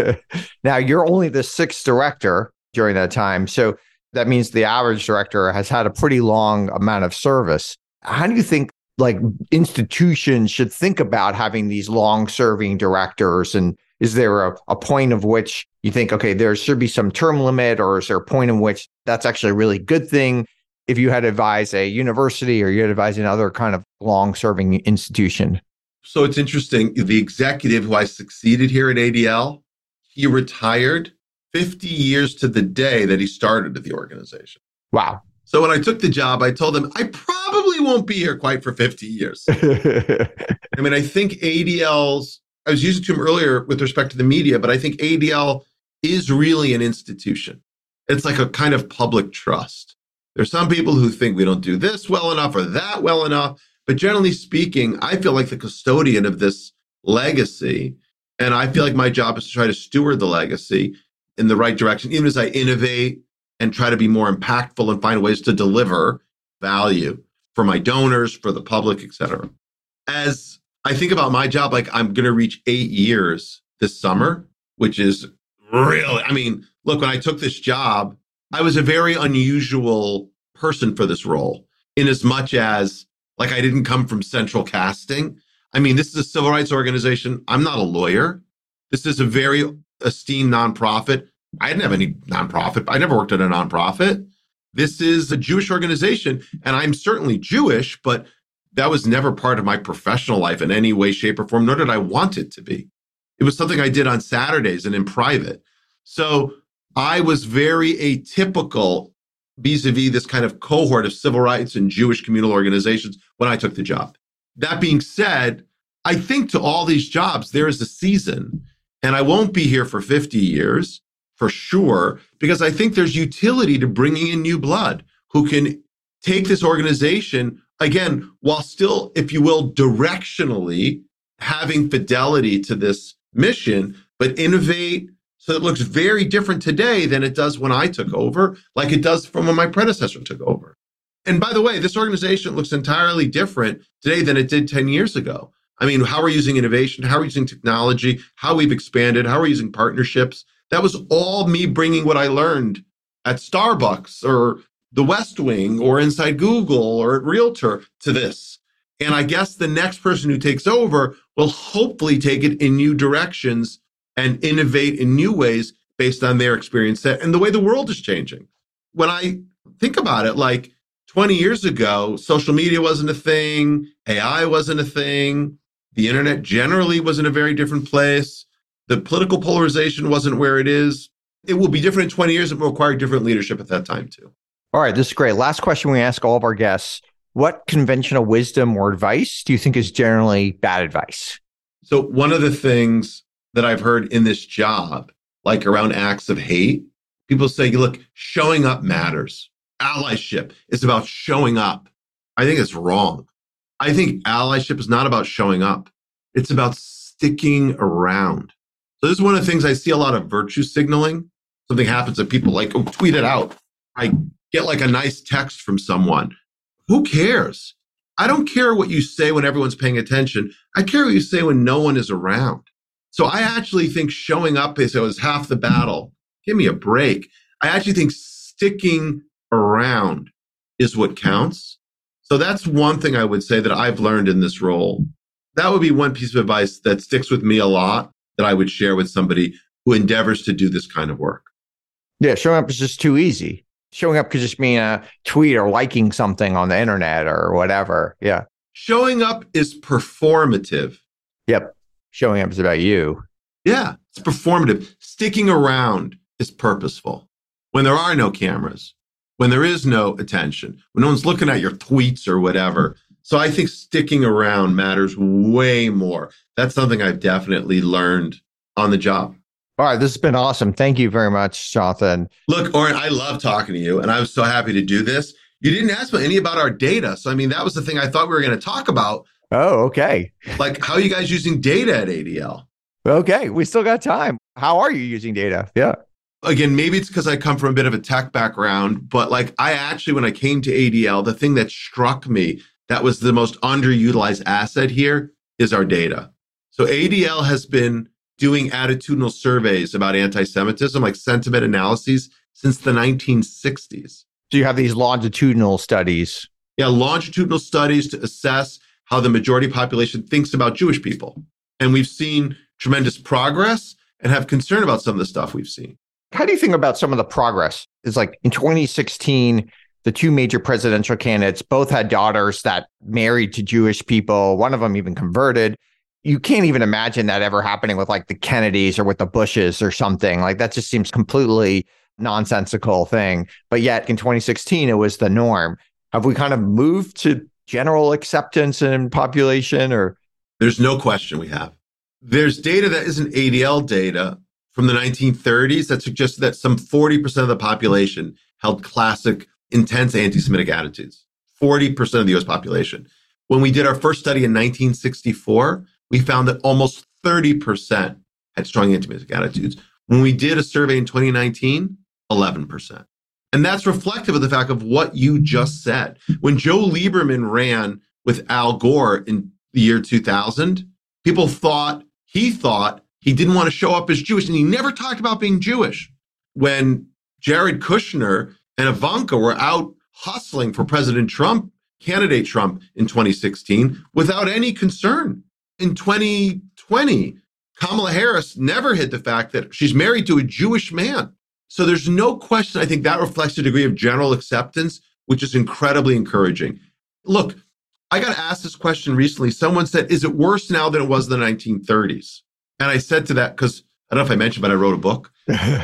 Now, you're only the sixth director during that time. So that means the average director has had a pretty long amount of service. how do you think like institutions should think about having these long-serving directors? And is there a, a point of which you think, okay, there should be some term limit, or is there a point in which that's actually a really good thing if you had to advise a university or you had to advise another kind of long-serving institution? So it's interesting. The executive who I succeeded here at A D L, he retired fifty years to the day that he started at the organization. Wow. So when I took the job, I told him, I probably won't be here quite for fifty years. I mean, I think A D L's, I was using to him earlier with respect to the media, but I think A D L is really an institution. It's like a kind of public trust. There's some people who think we don't do this well enough or that well enough. But generally speaking, I feel like the custodian of this legacy. And I feel like my job is to try to steward the legacy in the right direction, even as I innovate and try to be more impactful and find ways to deliver value for my donors, for the public, et cetera. As I think about my job, like I'm going to reach eight years this summer, which is really, I mean, look, when I took this job, I was a very unusual person for this role, in as much as like I didn't come from central casting. I mean, this is a civil rights organization. I'm not a lawyer. This is a very esteemed nonprofit. I didn't have any nonprofit. I never worked at a nonprofit. This is a Jewish organization, and I'm certainly Jewish, but that was never part of my professional life in any way, shape, or form, nor did I want it to be. It was something I did on Saturdays and in private. So I was very atypical vis-a-vis this kind of cohort of civil rights and Jewish communal organizations when I took the job. That being said, I think to all these jobs, there is a season, and I won't be here for fifty years for sure, because I think there's utility to bringing in new blood who can take this organization, again, while still, if you will, directionally having fidelity to this mission, but innovate so it looks very different today than it does when I took over, like it does from when my predecessor took over. And by the way, this organization looks entirely different today than it did ten years ago. I mean, how we're using innovation, how we're using technology, how we've expanded, how we're using partnerships. That was all me bringing what I learned at Starbucks or the West Wing or inside Google or at Realtor to this. And I guess the next person who takes over will hopefully take it in new directions and innovate in new ways based on their experience set and the way the world is changing. When I think about it, like twenty years ago, social media wasn't a thing, A I wasn't a thing, the internet generally was in a very different place, the political polarization wasn't where it is. It will be different in twenty years. It will require different leadership at that time too. All right, this is great. Last question we ask all of our guests. What conventional wisdom or advice do you think is generally bad advice? So one of the things that I've heard in this job, like around acts of hate, people say, look, showing up matters. Allyship is about showing up. I think it's wrong. I think allyship is not about showing up. It's about sticking around. So this is one of the things I see a lot of virtue signaling. Something happens and people like, oh, tweet it out. I get like a nice text from someone. Who cares? I don't care what you say when everyone's paying attention. I care what you say when no one is around. So I actually think showing up is, is half the battle. Give me a break. I actually think sticking around is what counts. So that's one thing I would say that I've learned in this role. That would be one piece of advice that sticks with me a lot that I would share with somebody who endeavors to do this kind of work. Yeah, showing up is just too easy. Showing up could just mean a tweet or liking something on the internet or whatever. Yeah. Showing up is performative. Yep. Showing up is about you. Yeah, it's performative. Sticking around is purposeful. When there are no cameras, when there is no attention, when no one's looking at your tweets or whatever. So I think sticking around matters way more. That's something I've definitely learned on the job. All right, this has been awesome. Thank you very much, Jonathan. Look, Oren, I love talking to you, and I was so happy to do this. You didn't ask me any about our data. So, I mean, that was the thing I thought we were going to talk about. Oh, okay. Like, how are you guys using data at A D L? Okay, we still got time. How are you using data? Yeah. Again, maybe it's because I come from a bit of a tech background, but like I actually, when I came to A D L, the thing that struck me that was the most underutilized asset here is our data. So A D L has been doing attitudinal surveys about anti-Semitism, like sentiment analyses, since the nineteen sixties. So you have these longitudinal studies. Yeah, longitudinal studies to assess how the majority population thinks about Jewish people. And we've seen tremendous progress and have concern about some of the stuff we've seen. How do you think about some of the progress? It's like in twenty sixteen, the two major presidential candidates both had daughters that married to Jewish people. One of them even converted. You can't even imagine that ever happening with like the Kennedys or with the Bushes or something. Like that just seems completely nonsensical thing. But yet in twenty sixteen, it was the norm. Have we kind of moved to general acceptance in population or? There's no question we have. There's data that isn't A D L data from the nineteen thirties that suggests that some forty percent of the population held classic, intense anti-Semitic attitudes. forty percent of the U S population. When we did our first study in nineteen sixty-four, we found that almost thirty percent had strong anti-Semitic attitudes. When we did a survey in twenty nineteen, eleven percent. And that's reflective of the fact of what you just said. When Joe Lieberman ran with Al Gore in the year two thousand, people thought, he thought he didn't want to show up as Jewish, and he never talked about being Jewish. When Jared Kushner and Ivanka were out hustling for President Trump, candidate Trump in twenty sixteen, without any concern. In twenty twenty, Kamala Harris never hid the fact that she's married to a Jewish man. So there's no question. I think that reflects a degree of general acceptance, which is incredibly encouraging. Look, I got asked this question recently. Someone said, is it worse now than it was in the nineteen thirties? And I said to that, because I don't know if I mentioned, but I wrote a book.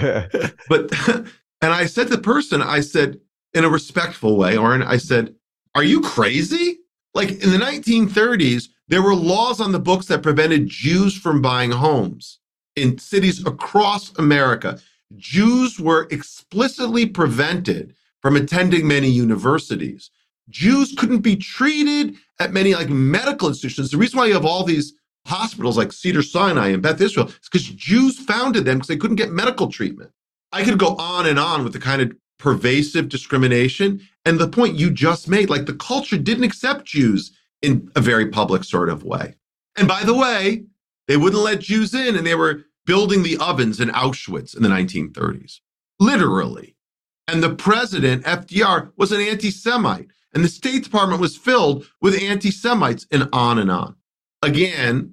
but And I said to the person, I said, in a respectful way, Oren, I said, are you crazy? Like in the nineteen thirties, there were laws on the books that prevented Jews from buying homes in cities across America. Jews were explicitly prevented from attending many universities. Jews couldn't be treated at many like medical institutions. The reason why you have all these hospitals like Cedars-Sinai and Beth Israel is because Jews founded them because they couldn't get medical treatment. I could go on and on with the kind of pervasive discrimination. And the point you just made, like the culture didn't accept Jews in a very public sort of way. And by the way, they wouldn't let Jews in, and they were building the ovens in Auschwitz in the nineteen thirties, literally. And the president, F D R, was an anti-Semite, and the State Department was filled with anti-Semites, and on and on. Again,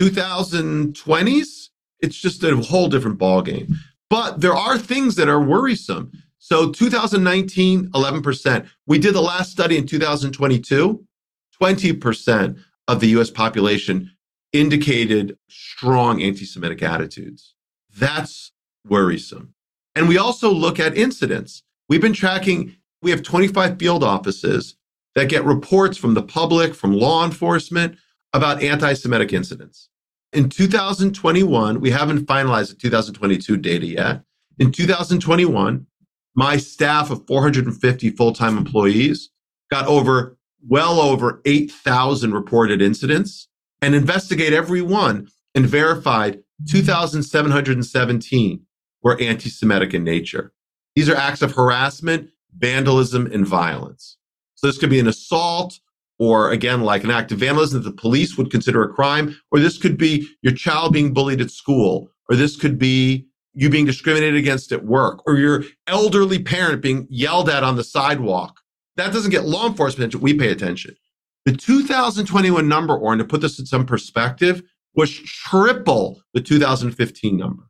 twenty twenties, it's just a whole different ballgame. But there are things that are worrisome. So two thousand nineteen, eleven percent. We did the last study in two thousand twenty-two, twenty percent of the U S population indicated strong anti-Semitic attitudes. That's worrisome. And we also look at incidents. We've been tracking, we have twenty-five field offices that get reports from the public, from law enforcement about anti-Semitic incidents. In two thousand twenty-one, we haven't finalized the two thousand twenty-two data yet. In two thousand twenty-one, my staff of four hundred fifty full-time employees got over, well over eight thousand reported incidents and investigate every one and verified two thousand seven hundred seventeen were anti-Semitic in nature. These are acts of harassment, vandalism, and violence. So this could be an assault, or again, like an act of vandalism that the police would consider a crime, or this could be your child being bullied at school, or this could be you being discriminated against at work, or your elderly parent being yelled at on the sidewalk. That doesn't get law enforcement attention. We pay attention. The two thousand twenty-one number, Oren, to put this in some perspective, was triple the two thousand fifteen number.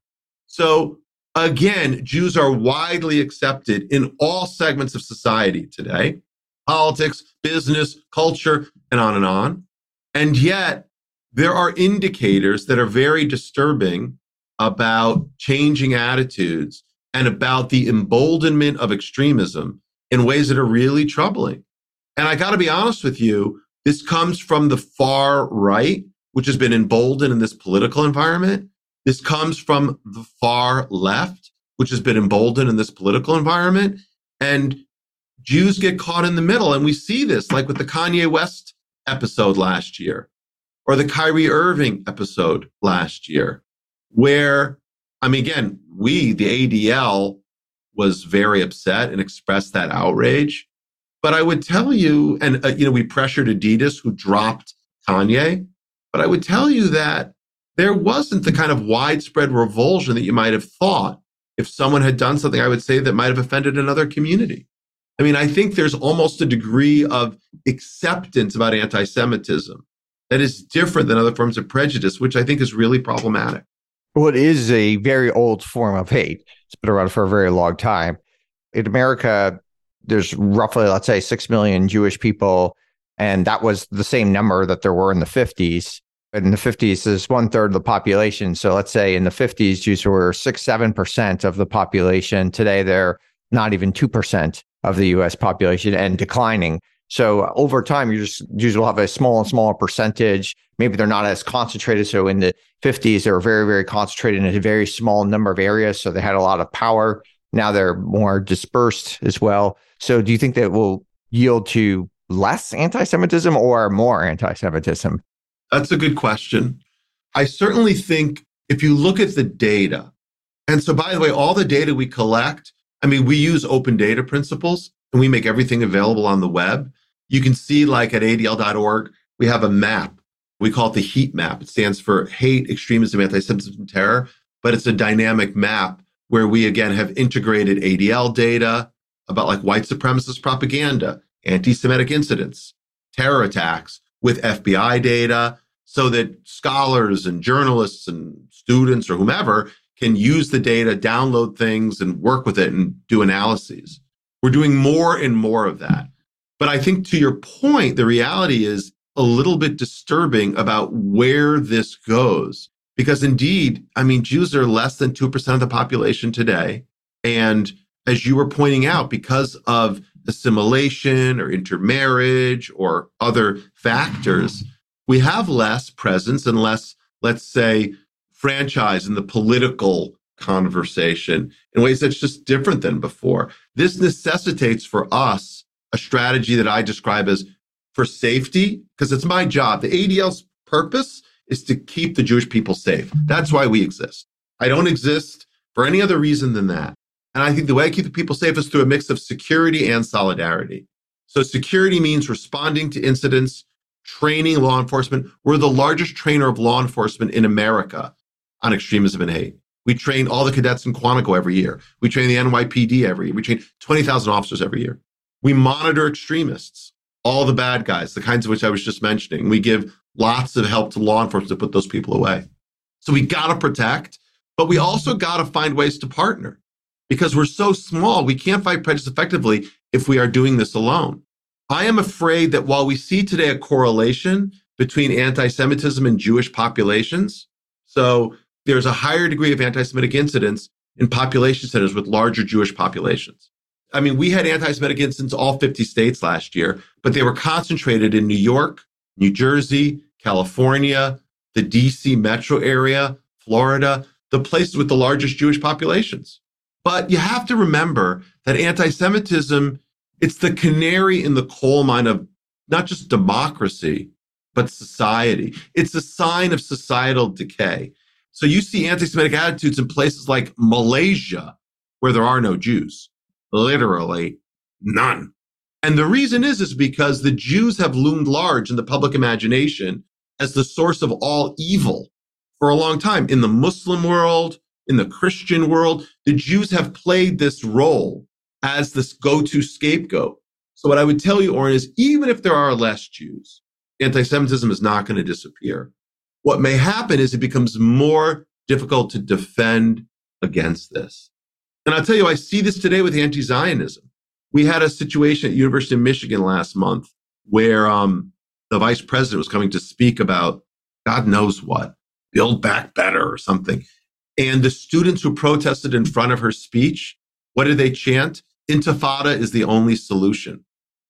So again, Jews are widely accepted in all segments of society today. Politics, business, culture, and on and on. And yet, there are indicators that are very disturbing about changing attitudes and about the emboldenment of extremism in ways that are really troubling. And I got to be honest with you, this comes from the far right, which has been emboldened in this political environment. This comes from the far left, which has been emboldened in this political environment. And Jews get caught in the middle. And we see this like with the Kanye West episode last year, or the Kyrie Irving episode last year, where, I mean, again, we, the A D L, was very upset and expressed that outrage. But I would tell you, and, uh, you know, we pressured Adidas, who dropped Kanye. But I would tell you that there wasn't the kind of widespread revulsion that you might have thought if someone had done something, I would say, that might have offended another community. I mean, I think there's almost a degree of acceptance about anti-Semitism that is different than other forms of prejudice, which I think is really problematic. Well, it is a very old form of hate. It's been around for a very long time. In America, there's roughly, let's say, six million Jewish people, and that was the same number that there were in the fifties. In the fifties, there's one third of the population. So let's say in the fifties, Jews were six, seven percent of the population. Today, they're not even two percent of the U S population and declining. So over time, you just Jews will have a small and smaller percentage. Maybe they're not as concentrated. So in the fifties, they were very, very concentrated in a very small number of areas. So they had a lot of power. Now they're more dispersed as well. So do you think that will yield to less anti-Semitism or more anti-Semitism? That's a good question. I certainly think if you look at the data, and so by the way, all the data we collect, I mean, we use open data principles and we make everything available on the web. You can see like at A D L dot org, we have a map. We call it the HEAT map. It stands for hate, extremism, anti-Semitism, and terror, but it's a dynamic map where we, again, have integrated A D L data about like white supremacist propaganda, anti-Semitic incidents, terror attacks with F B I data so that scholars and journalists and students or whomever can use the data, download things and work with it and do analyses. We're doing more and more of that. But I think to your point, the reality is a little bit disturbing about where this goes. Because indeed, I mean, Jews are less than two percent of the population today. And as you were pointing out, because of assimilation or intermarriage or other factors, we have less presence and less, let's say, franchise in the political conversation in ways that's just different than before. This necessitates for us a strategy that I describe as for safety, because it's my job. The A D L's purpose is to keep the Jewish people safe. That's why we exist. I don't exist for any other reason than that. And I think the way I keep the people safe is through a mix of security and solidarity. So security means responding to incidents, training law enforcement. We're the largest trainer of law enforcement in America on extremism and hate. We train all the cadets in Quantico every year. We train the N Y P D every year. We train twenty thousand officers every year. We monitor extremists, all the bad guys, the kinds of which I was just mentioning. We give lots of help to law enforcement to put those people away. So we got to protect, but we also got to find ways to partner because we're so small. We can't fight prejudice effectively if we are doing this alone. I am afraid that while we see today a correlation between anti-Semitism and Jewish populations, so there's a higher degree of anti-Semitic incidents in population centers with larger Jewish populations. I mean, we had anti-Semitic incidents in all fifty states last year, but they were concentrated in New York, New Jersey, California, the D C metro area, Florida, the places with the largest Jewish populations. But you have to remember that anti-Semitism, it's the canary in the coal mine of not just democracy, but society. It's a sign of societal decay. So you see anti-Semitic attitudes in places like Malaysia, where there are no Jews, literally none. And the reason is, is because the Jews have loomed large in the public imagination as the source of all evil for a long time. In the Muslim world, in the Christian world, the Jews have played this role as this go-to scapegoat. So what I would tell you, Oren, is even if there are less Jews, anti-Semitism is not going to disappear. What may happen is it becomes more difficult to defend against this. And I'll tell you, I see this today with anti-Zionism. We had a situation at University of Michigan last month where um, the vice president was coming to speak about God knows what, Build Back Better or something. And the students who protested in front of her speech, what did they chant? Intifada is the only solution.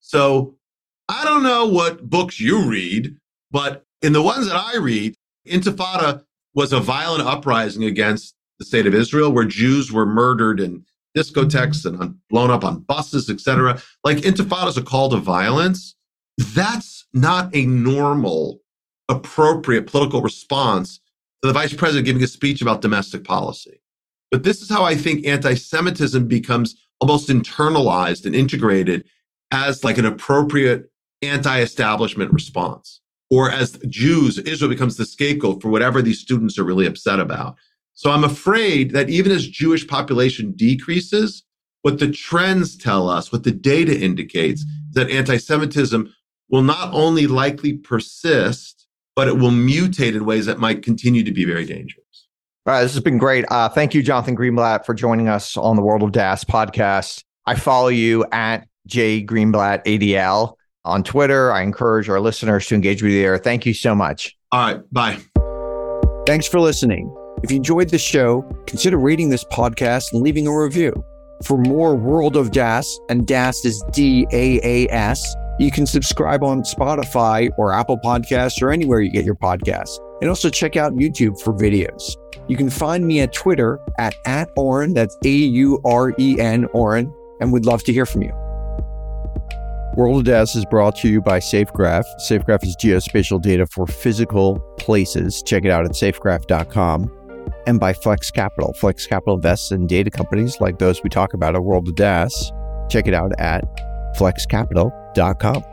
So I don't know what books you read, but in the ones that I read, Intifada was a violent uprising against the state of Israel where Jews were murdered in discotheques and blown up on buses, et cetera. Like Intifada is a call to violence. That's not a normal, appropriate political response to the vice president giving a speech about domestic policy. But this is how I think anti-Semitism becomes almost internalized and integrated as like an appropriate anti-establishment response. Or as Jews, Israel becomes the scapegoat for whatever these students are really upset about. So I'm afraid that even as Jewish population decreases, What the trends tell us, what the data indicates, is that anti-Semitism will not only likely persist, but it will mutate in ways that might continue to be very dangerous. All right, this has been great. Uh, thank you, Jonathan Greenblatt, for joining us on the World of D A S podcast. I follow you at J Greenblatt A D L on Twitter. I encourage our listeners to engage with you there. Thank you so much. All right, bye. Thanks for listening. If you enjoyed this show, consider rating this podcast and leaving a review. For more World of D A S, and D A S is D A A S, you can subscribe on Spotify or Apple Podcasts or anywhere you get your podcasts. And also check out YouTube for videos. You can find me at Twitter at, at Oren, that's A U R E N, Oren, and we'd love to hear from you. World of D A S is brought to you by SafeGraph. SafeGraph is geospatial data for physical places. Check it out at safegraph dot com. And by Flex Capital. Flex Capital invests in data companies like those we talk about at World of D A S. Check it out at flex capital dot com.